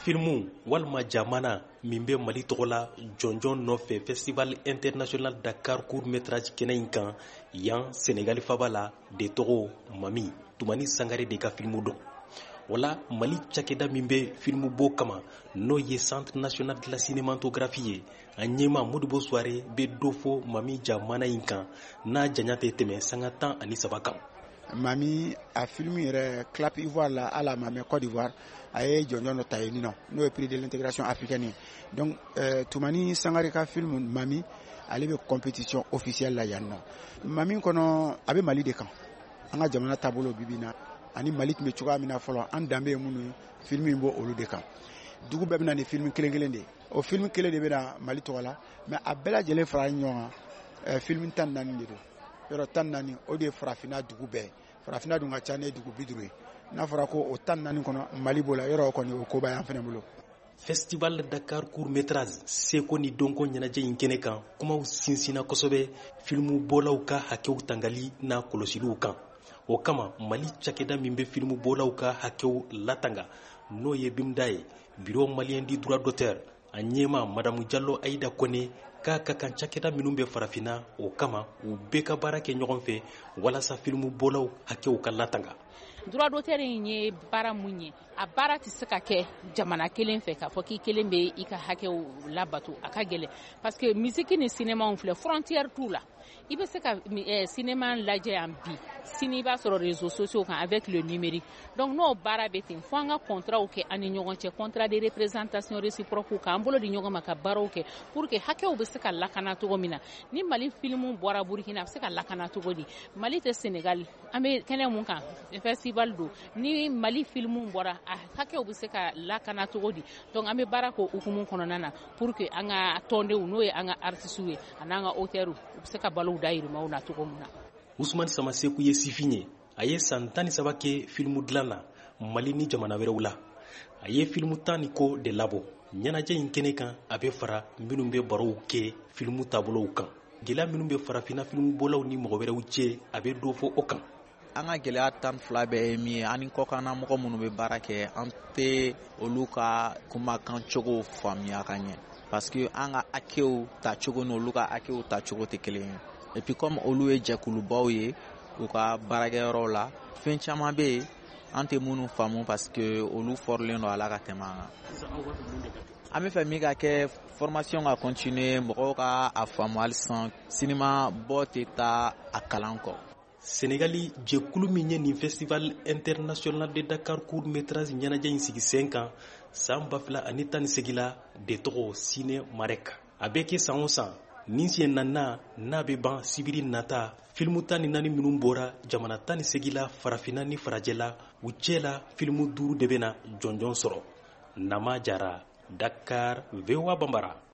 filmu walma jamana min bɛ Mali tɔgɔ la jɔnjɔn nɔfɛ Festival International Dakar Court Métrage kɛnɛ in kan yan Senegali faba la de tɔgɔ Mami Tumani Sangare de ka filmu don. Wala Mali cakɛda min bɛ filmu bɔ kama n'o ye Centre National de la Cinématographie ye a ɲɛma Modibo Soare bɛ dɔ fɔ Mami jamana in kan n'a janya tɛ tɛmɛ sanga 13 kan. Mami a film yɛrɛ Clap Ivoire la à la Mami Côte d'Ivoire a ye jɔnjɔn dɔ ta yen nɔ n'o ye prix de l'intégration africaine. Donc Tumani Sangare ka film Mami ale bɛ compétition officielle la yan nɔ. Mami kɔnɔ a bɛ Mali de kan an ka jamana taabolo bi bi na ani Mali tun bɛ cogoya min na fɔlɔ an danbe ye minnu film in bɔ olu de kan. Dugu bɛɛ bɛna ni film kelen kelen de o film kelen de bɛna Mali tɔgɔ la mais a bɛɛ lajɛlen fara ɲɔgɔn kan film 14 de don. Yɔrɔ 14 o de ye farafina dugu bɛɛ farafina dun ka ca ne dugu 50 ye n'a fɔra ko o 14 kɔnɔ Mali b'o la yɔrɔ kɔni o koba yan fɛnɛ bolo. Festival Dakar Court Métrage seko ni donko ɲɛnajɛ in kɛnɛ kan kumaw sinsina kosɛbɛ filmu bɔlaw ka hakɛw tangali n'a kɔlɔsiliw kan. O kama Mali cakɛda min bɛ filmu bɔlaw ka hakɛw latanga n'o ye BIMDA ye Bureau Malien du Droit d'auteur a ɲɛma Madamu Diallo Aïda Kone k'a ka kan cakɛda minnu bɛ farafina o kama u bɛɛ ka baara kɛ ɲɔgɔn fɛ walasa filmu bɔlaw hakɛw ka latanga. Droit d'auteur in ye baara mun ye a baara tɛ se ka kɛ jamana kelen fɛ k'a fɔ k'i kelen bɛ i ka hakɛw labato a ka gɛlɛn parce que musique ni cinéma filɛ frontière t'u la i bɛ se ka cinéma lajɛ yan bi sini i b'a sɔrɔ réseaux sociaux kan avec le numérique donc n'o baara bɛ ten fo an ka contrat kɛ an ni ɲɔgɔn cɛ contrat de représentation réciproque k'an bolo di ɲɔgɔn ma ka baaraw kɛ pour que hakɛw bɛ se ka lakana cogo min na ni Mali film bɔra Burkina a bɛ se ka lakana cogo di Mali tɛ Sénégal an bɛ kɛnɛ mun kan festival do ni Mali film bɔra a hakɛw bɛ se ka lakana cogo di donc an bɛ baara k'o hukumu kɔnɔna na pour que an ka tɔndenw n'o ye an ka artistes ye ani an ka auteurs u bɛ se ka balow dayirimɛw na cogo min na. Ousmane Samaseku ye sifin ye a ye san 13 kɛ filmu dilan na Mali ni jamana wɛrɛw la a ye filmu 10 ko de labɔ ɲɛnajɛ in kɛnɛ kan a bɛ fara minnu bɛ barow kɛ filmu taabolow kan gɛlɛya minnu bɛ farafina filmu bɔlaw ni mɔgɔ wɛrɛw cɛ a bɛ dɔ fɔ o kan. An ka gɛlɛya 12 bɛɛ ye min ye ani kɔkanna mɔgɔ minnu bɛ baara kɛ an tɛ olu ka kumakan cogo faamuya ka ɲɛ parce que an ka hakɛw ta cogo ni olu ka hakɛw ta cogo tɛ kelen ye et puis comme olu ye jɛkulubaw ye u ka baarakɛyɔrɔw la fɛn caman bɛ yen an tɛ minnu faamu parce que olu fɔrilen don a la ka tɛmɛ an kan. An bɛ fɛ min ka kɛ formation ka continuer mɔgɔw ka a faamu halisa cinéma bɔ tɛ taa a kalan kɔ. Senegali jɛkulu min ye nin Festival International de Dakar Court Métrage ɲɛnajɛ in sigi sen kan san 2018 la de tɔgɔ Ciné Marek a bɛ kɛ san o san nin siɲɛ naaninan n'a bɛ ban sibiri nata filmu 14 minnu bɔra jamana 18 la farafina ni farajɛ la u cɛ la filmu 5 de bɛna jɔnjɔn sɔrɔ. Nama Jara, Dakar, VOA Bambara.